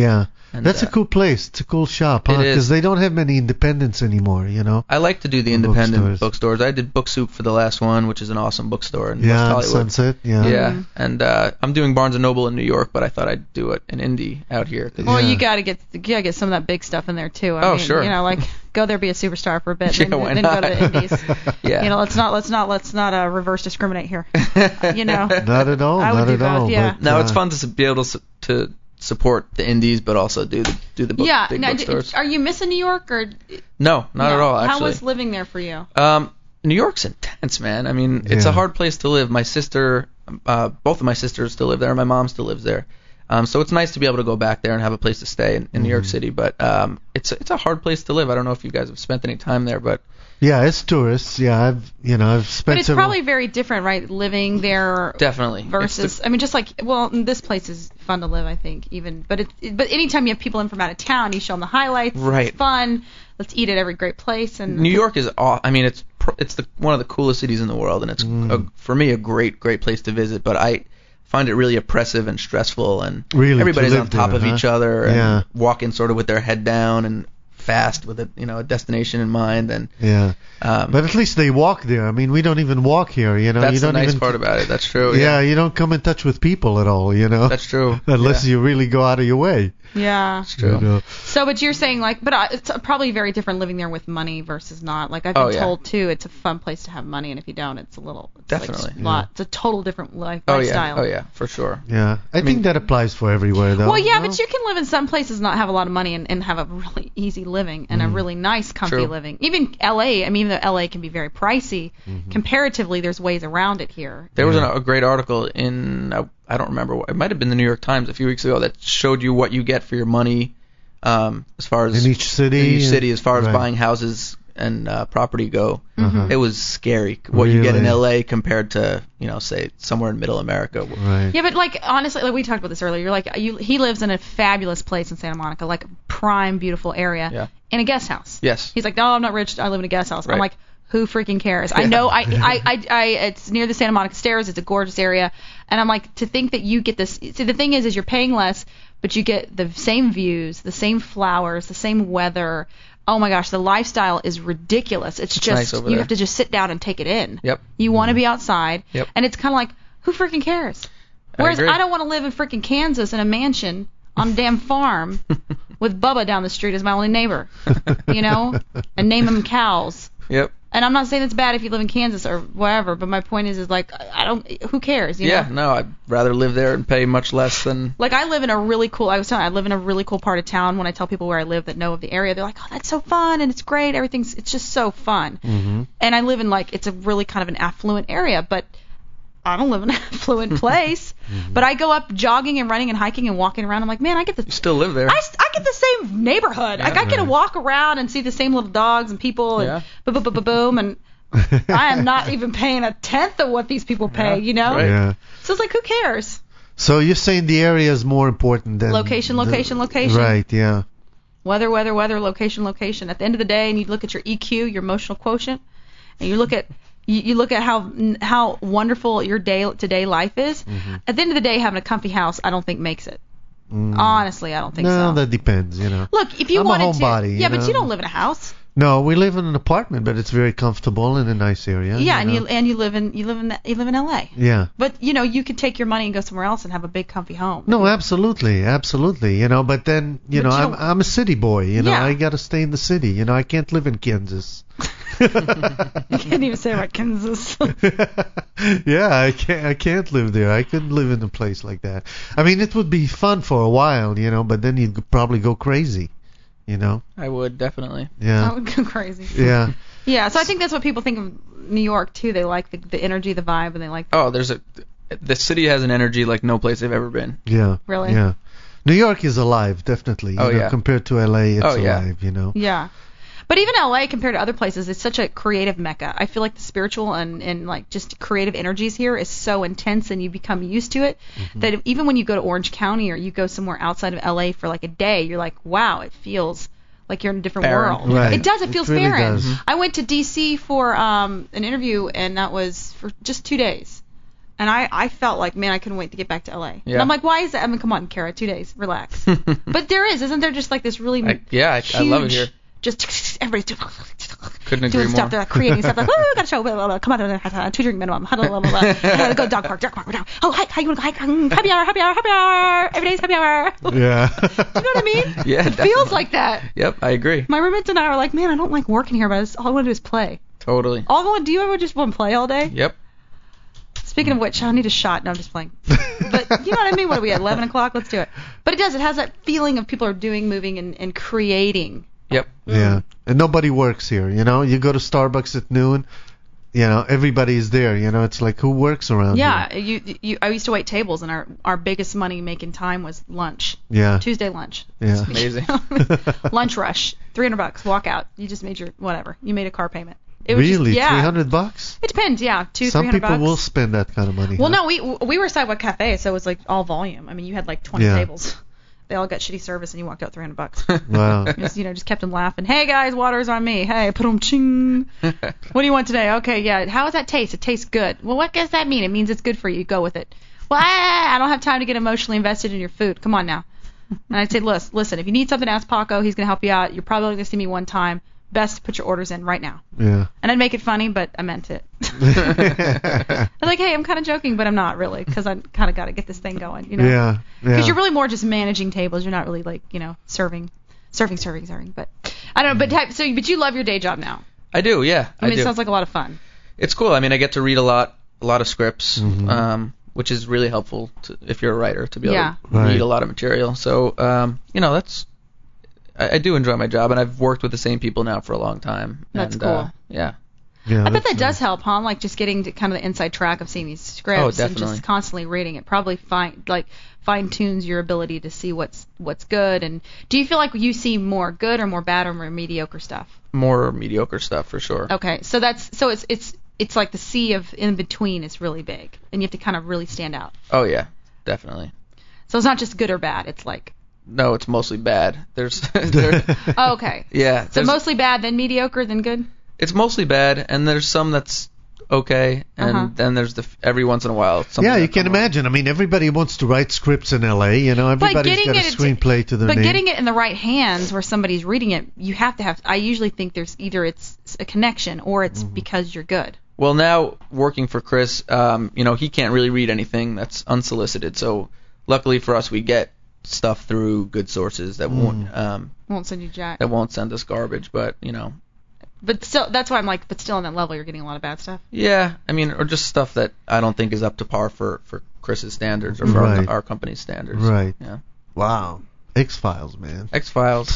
And, That's a cool place. It's a cool shop, huh? It is. Because they don't have many independents anymore, you know. I like to do the independent bookstores. I did Book Soup for the last one, which is an awesome bookstore in West Yeah, Hollywood. Sunset. Yeah. Yeah, and I'm doing Barnes & Noble in New York, but I thought I'd do it in Indie out here. 'Cause Well, Yeah. you gotta get some of that big stuff in there too. I Oh, mean, sure. You know, like go there, be a superstar for a bit, Yeah, then, why then go not? to the indies. Yeah. You know, let's not reverse discriminate here. You know. Not at all. I would Not do at all. both, yeah. But, No, it's fun to be able to support the indies, but also do the book, Yeah. big Now, bookstores. are you missing New York or? No, not at all. Actually, How was living there for you? New York's intense, man. I mean, it's Yeah. a hard place to live. My sister, both of my sisters still live there. My mom still lives there. So it's nice to be able to go back there and have a place to stay in New York City. But it's a hard place to live. I don't know if you guys have spent any time there, but Yeah, as tourists, yeah, I've spent But it's several- probably very different, right? Living there definitely. versus, I mean, just like, well, this place is fun to live, I think, even. But anytime you have people in from out of town, you show them the highlights. Right. It's fun. Let's eat at every great place. And New York is I mean, it's one of the coolest cities in the world, and it's for me a great place to visit. But I find it really oppressive and stressful, and Really, to everybody's live on top there, of huh? each other and Yeah. walking sort of with their head down and fast with a destination in mind. And Yeah. But at least they walk there. I mean, we don't even walk here, you know. that's You the don't nice even, part about it. That's true. Yeah, you don't come in touch with people at all, you know. That's true. Unless Yeah. you really go out of your way. yeah. It's true. You know. So, but you're saying like, but it's probably very different living there with money versus not. Like I've Oh, been yeah. told too, it's a fun place to have money, and if you don't, it's a little. It's Definitely. Like a lot. It's a total different Oh lifestyle. yeah. Oh yeah. For sure. Yeah. I think mean- that applies for everywhere, though. Well, yeah, no? but you can live in some places and not have a lot of money and have a really easy living and a really nice, comfy True. living. Even LA, I mean, even though LA can be very pricey, comparatively, there's ways around it here. There was a great article in I don't remember what, it might have been the New York Times a few weeks ago that showed you what you get for your money as far as In each city, as far as right. buying houses and property go. Uh-huh. It was scary what you get in Really? LA compared to say somewhere in Middle America. Right. Yeah, but like honestly, like we talked about this earlier. You're like he lives in a fabulous place in Santa Monica, like a prime, beautiful area, Yeah. in a guest house. Yes. He's like, no, I'm not rich. I live in a guest house. I'm Right. like, who freaking cares? I know. I it's near the Santa Monica Stairs. It's a gorgeous area, and I'm like, to think that you get this. See, the thing is you're paying less, but you get the same views, the same flowers, the same weather. Oh my gosh, the lifestyle is ridiculous. It's just nice over you there. have to just sit down and take it in. Yep. You want to be outside, Yep. and it's kind of like, who freaking cares? Whereas agree. I don't want to live in freaking Kansas in a mansion on a damn farm with Bubba down the street as my only neighbor, you know, and name him cows. Yep. And I'm not saying it's bad if you live in Kansas or wherever, but my point is like, I don't, who cares, you Yeah. know? No, I'd rather live there and pay much less than. Like I live in a really cool, I live in a really cool part of town. When I tell people where I live that know of the area, they're like, oh, that's so fun and it's great. It's just so fun. Mm-hmm. And I live in like, it's a really kind of an affluent area, but I don't live in an affluent place. But I go up jogging and running and hiking and walking around. I'm like, man, I get the You still live there. I get the same neighborhood. Like I get to walk around and see the same little dogs and people and boom and I am not even paying a tenth of what these people pay, you know? Right. Yeah. So it's like, who cares? So you're saying the area is more important than Location. Right. Yeah. Weather, location. At the end of the day, and you look at your EQ, your emotional quotient, and you look at how wonderful your day-to-day life is. At the end of the day, having a comfy house, I don't think makes it. Honestly, I don't think No, so. that depends. You know. Look, if you I'm a wanted to, homebody, yeah, you but know. you don't live in a house. No, we live in an apartment, but it's very comfortable in a nice area. Yeah, you know. and you live in LA. Yeah. But you could take your money and go somewhere else and have a big comfy home. No, absolutely. You know, but then But I'm a city boy. You know, Yeah. I got to stay in the city. You know, I can't live in Kansas. You can't even say about Kansas. Yeah, I can't live there. I couldn't live in a place like that. I mean, it would be fun for a while, you know, but then you'd probably go crazy. You know. I would definitely. I Yeah. would go crazy. Yeah. Yeah, so I think that's what people think of New York too. They like the energy, the vibe, and they like. Oh, the city has an energy like no place they've ever been. Yeah. Really? Yeah. New York is alive, definitely. Oh, You know, yeah. Compared to LA, it's Oh, yeah. alive. You know. Yeah. But even LA compared to other places, it's such a creative mecca. I feel like the spiritual and like just creative energies here is so intense, and you become used to it that even when you go to Orange County or you go somewhere outside of LA for like a day, you're like, wow, it feels like you're in a different Barren. world. Right. It does. It It feels really barren. does. I went to D.C. for an interview, and that was for just 2 days. And I felt like, man, I couldn't wait to get back to LA. Yeah. And I'm like, why is that? I mean, come on, Kara, 2 days, relax. But there isn't there just like this really I love it here. Just everybody's Couldn't agree doing stuff. more. They're like creating stuff like, oh, got a show, blah, blah, blah. Come on, 2 drink minimum, blah, blah, blah, blah. Go dog park, down. Oh, hi, you want to go hike? Happy hour. Every day's happy hour. You know Yeah. what I mean? Yeah, It feels like that. Yep, I agree. My roommates and I are like, man, I don't like working here, but all I want to do is play. Totally. Do you ever just want to play all day? Yep. Speaking of which, I need a shot. No, I'm just playing. But you know what I mean? What are we at, 11 o'clock? Let's do it. But it has that feeling of people are doing, moving, and creating. Yep. Yeah. And nobody works here, you know? You go to Starbucks at noon, you know, everybody's there, you know? It's like, who works around Yeah, here? I used to wait tables, and our biggest money making time was lunch. Yeah. Tuesday lunch. Yeah. Amazing. Lunch rush. $300. Walk out. You just made your whatever. You made a car payment. It was Really? Just, yeah. $300? It depends. Yeah, Some $300. people will spend that kind of money. Well, huh? no, we were Sidewalk Cafe, so it was like all volume. I mean, you had like 20 Yeah. tables. They all got shitty service, and you walked out $300. Wow. Just kept them laughing. Hey guys, water's on me. Hey, put them ching. What do you want today? Okay, yeah. How does that taste? It tastes good. Well, what does that mean? It means it's good for you. Go with it. Well, I don't have time to get emotionally invested in your food. Come on now. And I'd say, listen, if you need something, ask Paco. He's gonna help you out. You're probably only gonna see me one time. Best to put your orders in right now. Yeah. And I'd make it funny, but I meant it. I'm like, hey, I'm kind of joking, but I'm not really, because I kind of got to get this thing going, you know? Yeah. Because you're really more just managing tables. You're not really like, serving. But I don't know. But you love your day job now. I do, yeah. I mean, do. it sounds like a lot of fun. It's cool. I mean, I get to read a lot of scripts, Mm-hmm. which is really helpful if you're a writer to be able Yeah. to read Right. a lot of material. So, that's I do enjoy my job, and I've worked with the same people now for a long time. That's and, cool. Yeah. Yeah, I bet that's that does help, huh? Like just getting to kind of the inside track of seeing these scripts Oh, and definitely. just constantly reading it. Probably fine tunes your ability to see what's good. And do you feel like you see more good or more bad or more mediocre stuff? More mediocre stuff for sure. Okay, so it's like the sea of in between is really big, and you have to kind of really stand out. Oh yeah, definitely. So it's not just good or bad. It's like No, it's mostly bad. There's oh, okay. yeah. So there's- mostly bad, then mediocre, then good. It's mostly bad, and there's some that's okay, and Uh-huh. then there's every once in a while. Something Yeah, you that can comes along. imagine. I mean, everybody wants to write scripts in LA. You know, everybody's got a screenplay to their But name. getting it in the right hands where somebody's reading it, you have to have. I usually think there's either it's a connection or it's because you're good. Well, now working for Chris, he can't really read anything that's unsolicited. So luckily for us, we get stuff through good sources that Won't send you jack. won't send us garbage. But But still, that's why I'm like, but still on that level, you're getting a lot of bad stuff. yeah, I mean, or just stuff that I don't think is up to par for Chris's standards or for Right. our company's standards. Right. Yeah. Wow. X-Files, man. X-Files.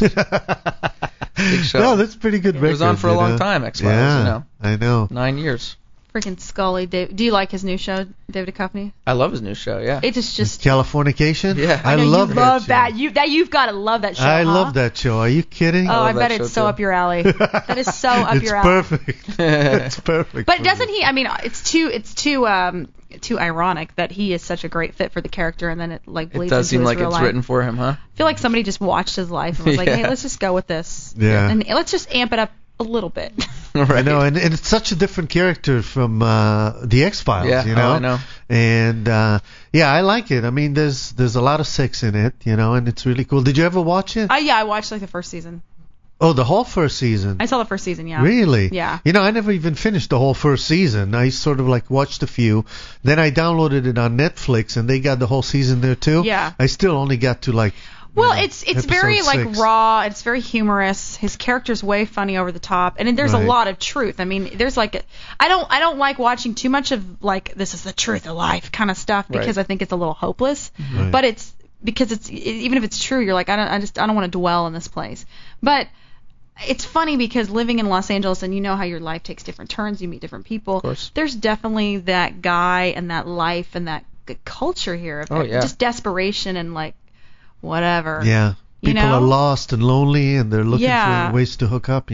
Big show. No, that's pretty good It record. was on for a long time, X-Files, Yeah, I know. 9 years. Freaking Scully. Do you like his new show, David Duchovny? I love his new show, yeah. It is just. Californication? Yeah. I know love you that love show. that. You've got to love that show. I huh? love that show. Are you kidding? Oh, I love bet that it's show, so too. up your alley. That is so up It's your alley. perfect. It's perfect. But for doesn't me. he? I mean, it's too ironic that he is such a great fit for the character, and then it like bleeds It does into seem his like real it's life. written for him, huh? I feel like somebody just watched his life and was like, Yeah. hey, let's just go with this. Yeah. And let's just amp it up a little bit. I know, and it's such a different character from the X-Files, Yeah, you know? I know. And, yeah, I like it. I mean, there's a lot of sex in it, you know, and it's really cool. Did you ever watch it? Yeah, I watched like the first season. Oh, the whole first season. I saw the first season, yeah. Really? Yeah. You know, I never even finished the whole first season. I sort of like watched a few. Then I downloaded it on Netflix, and they got the whole season there too. Yeah. I still only got to like. Well, you know, it's very episode like 6. raw. It's very humorous. His character's way funny over the top, and there's Right. a lot of truth. I mean, there's like I don't like watching too much of like this is the truth of life kind of stuff because Right. I think it's a little hopeless. Right. But it's because even if it's true, you're like I don't want to dwell in this place. But it's funny because living in Los Angeles and you know how your life takes different turns, you meet different people. Of course. There's definitely that guy and that life and that culture here of Oh, yeah. just desperation and like whatever. Yeah. You People know? are lost and lonely, and they're looking Yeah. for ways to hook up, you know?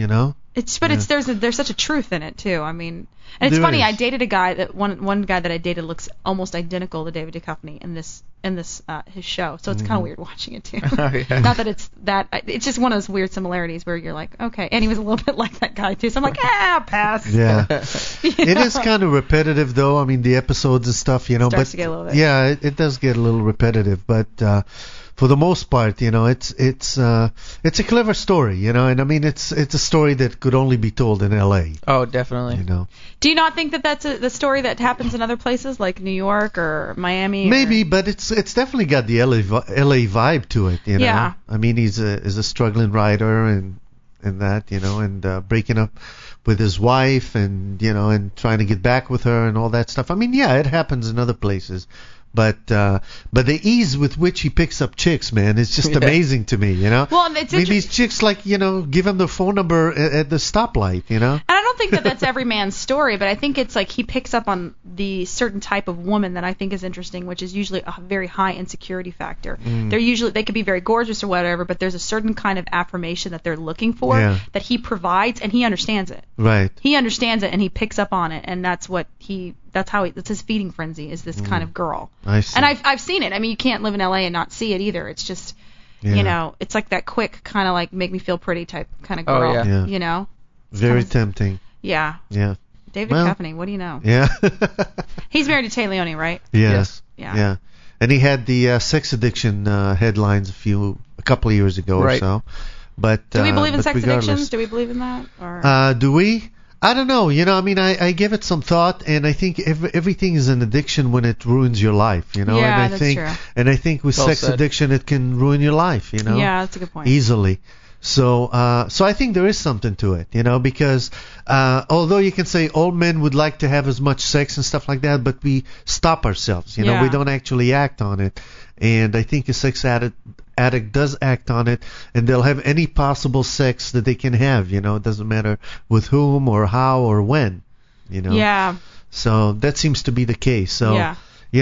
It's there's such a truth in it too. I mean, and it's There funny. is. I dated a guy that one guy that I dated looks almost identical to David Duchovny in this his show. So it's kind of weird watching it too. Yeah. Not that it's just one of those weird similarities where you're like, okay, and he was a little bit like that guy too. So I'm like, pass. Yeah. You It know? is kind of repetitive, though. I mean, the episodes and stuff, Starts but to get a little bit. yeah, it does get a little repetitive. But for the most part, it's a clever story, and I mean, it's a story that could only be told in L.A. Oh, definitely. Do you not think that that's the story that happens in other places like New York or Miami? Maybe, but it's definitely got the LA vibe to it, Yeah. I mean, he's a struggling writer and that, and breaking up with his wife and and trying to get back with her and all that stuff. I mean, yeah, it happens in other places. But the ease with which he picks up chicks, man, is just amazing to me, Well, and it's I mean, these chicks, like, give him their phone number at the stoplight, And I don't think that that's every man's story, but I think it's like he picks up on the certain type of woman that I think is interesting, which is usually a very high insecurity factor. They could be very gorgeous or whatever, but there's a certain kind of affirmation that they're looking for that he provides, and he understands it. Right. He understands it, and he picks up on it, and that's his feeding frenzy is this kind of girl. I see. And I've seen it. I mean, you can't live in LA and not see it either. It's just, it's like that quick kind of like make me feel pretty type kind of girl. yeah. Yeah. Very tempting. Yeah. Yeah. David Well, Duchovny, what do you know? Yeah. He's married to Tay Leone, right? Yes. Yeah. Yeah. And he had the sex addiction headlines a couple of years ago Right. or so. But Do we believe in but sex regardless, addictions? Do we believe in that? Or Do we? I don't know. I mean, I give it some thought, and I think everything is an addiction when it ruins your life. Yeah, and I that's think, true. and I think with Well sex said. addiction, it can ruin your life. Yeah, that's a good point. Easily. So I think there is something to it, because although you can say all men would like to have as much sex and stuff like that, but we stop ourselves, Yeah. we don't actually act on it. And I think a sex addict does act on it, and they'll have any possible sex that they can have, it doesn't matter with whom or how or when, Yeah. So that seems to be the case. So, Yeah.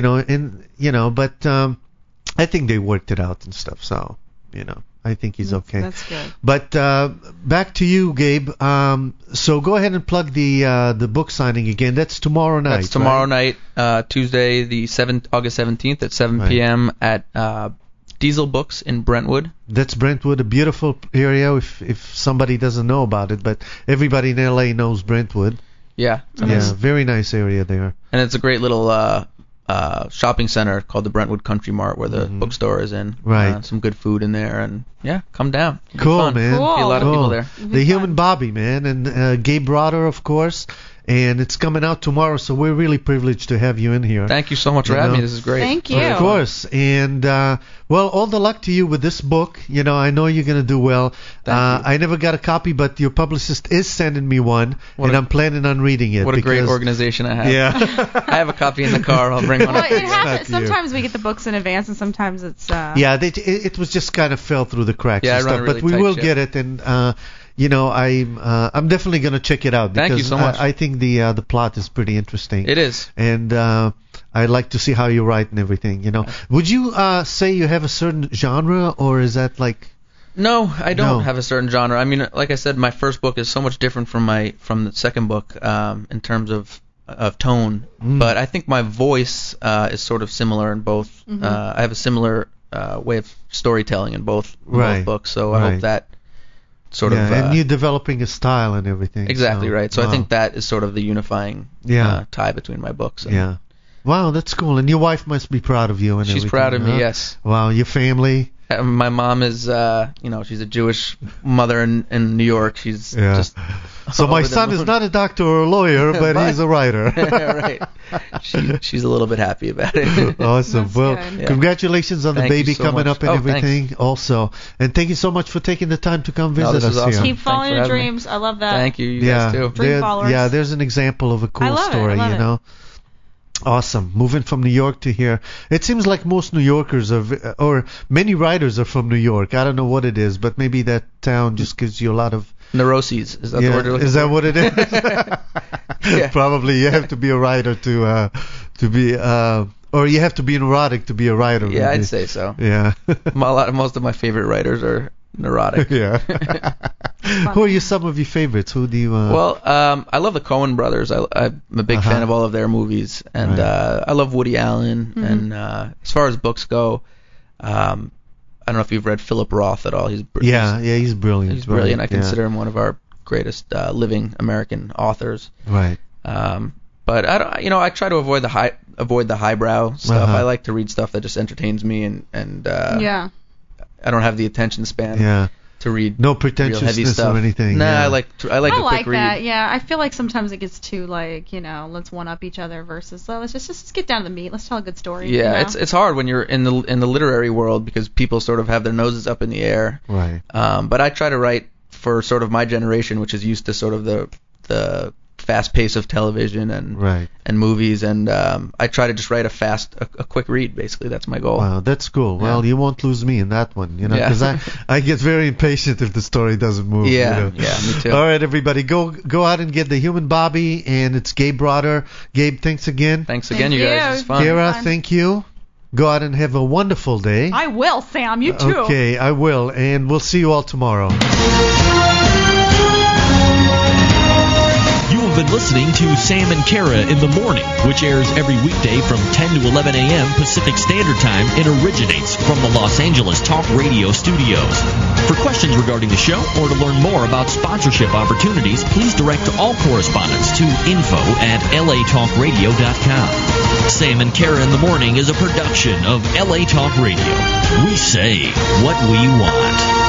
but I think they worked it out and stuff. So, I think he's okay. That's good. But back to you, Gabe. So go ahead and plug the book signing again. That's tomorrow night. That's tomorrow right? night, Tuesday, August 17th at 7 Right. p.m. at Diesel Books in Brentwood. That's Brentwood, a beautiful area. If somebody doesn't know about it, but everybody in LA knows Brentwood. Yeah. Yeah, very nice area there. And it's a great little shopping center called the Brentwood Country Mart where the bookstore is in. Right. Some good food in there, and come down. It'll be Cool, fun. man. Cool. See a lot of people there. The Human Bobby, man, and Gabe Rotter, of course. And it's coming out tomorrow, so we're really privileged to have you in here. Thank you so much for You having know. me. This is great. Thank you. Of course. And, well, all the luck to you with this book. I know you're going to do well. Thank you. I never got a copy, but your publicist is sending me one, and I'm planning on reading it. What a great because- organization I have. Yeah. I have a copy in the car. I'll bring one Well, up. it happens. Not you. Sometimes we get the books in advance, and sometimes it's. Yeah, it was just kind of fell through the cracks Yeah, and I run stuff, a but really we tight will ship. get it, and I'm definitely going to check it out because Thank you so much. I think the plot is pretty interesting. It is. And I like to see how you write and everything. Would you say you have a certain genre, or is that like? No, I don't No. have a certain genre. I mean, like I said, my first book is so much different from the second book in terms of tone. But I think my voice is sort of similar in both. I have a similar way of storytelling in both Right. books. So I Right. hope that sort Yeah, of. and you're developing a style and everything. Exactly so, right. So I wow. think that is sort of the unifying Yeah. tie between my books. And Yeah. Wow, that's cool. And your wife must be proud of you and She's everything. proud of me, huh? yes. Wow, your family. My mom is, she's a Jewish mother in New York. She's Yeah. just. So my over the son is moon. not a doctor or a lawyer, but he's a writer. Right. She's a little bit happy about it. Awesome. That's well, good. Yeah. congratulations on the Thank you baby so coming much. up and Oh, everything also. And thank you so much for taking the time to come visit this us is awesome. here. Keep following for your having me. dreams. I love that. Thank you. You Yeah, guys too. Dream followers. yeah, there's an example of a cool I love it. story, I love it. Awesome. Moving from New York to here. It seems like most New Yorkers are, or many writers are from New York. I don't know what it is, but maybe that town just gives you a lot of. Neuroses. Is that the word you're looking is that for? what it is? Yeah. Probably you have to be a writer to be, or you have to be neurotic to be a writer. Yeah, maybe. I'd say so. Yeah. Most of my favorite writers are neurotic. Yeah. Who are some of your favorites? Who do you? Well, I love the Coen brothers. I'm a big fan of all of their movies, and Right. I love Woody Allen. And as far as books go, I don't know if you've read Philip Roth at all. He's he's brilliant. He's brilliant. I Yeah. consider him one of our greatest living American authors. Right. But I don't, I try to avoid the highbrow stuff. Uh-huh. I like to read stuff that just entertains me, and Yeah. I don't have the attention span Yeah. to read No real heavy pretentiousness stuff or anything. Nah, yeah. I like a I quick like read. that. Yeah, I feel like sometimes it gets too let's one up each other versus let's just get down to the meat. Let's tell a good story. Yeah, you know? it's hard when you're in the literary world because people sort of have their noses up in the air. Right. But I try to write for sort of my generation, which is used to sort of the fast pace of television and movies, and I try to just write a quick read. Basically, that's my goal. Wow, that's cool. Yeah. Well, you won't lose me in that one, Yeah. because I get very impatient if the story doesn't move. Yeah, yeah, me too. All right, everybody, go out and get The Human Bobby, and it's Gabe Broder. Gabe, thanks again. Thanks again, Thank you guys. you. It's fun. Kira, Fun. thank you. Go out and have a wonderful day. I will, Sam. You too. Okay, I will, and we'll see you all tomorrow. You have been listening to Sam and Kara in the Morning, which airs every weekday from 10 to 11 a.m. Pacific Standard Time and originates from the Los Angeles Talk Radio studios. For questions regarding the show or to learn more about sponsorship opportunities, please direct all correspondence to info@latalkradio.com. Sam and Kara in the Morning is a production of LA Talk Radio. We say what we want.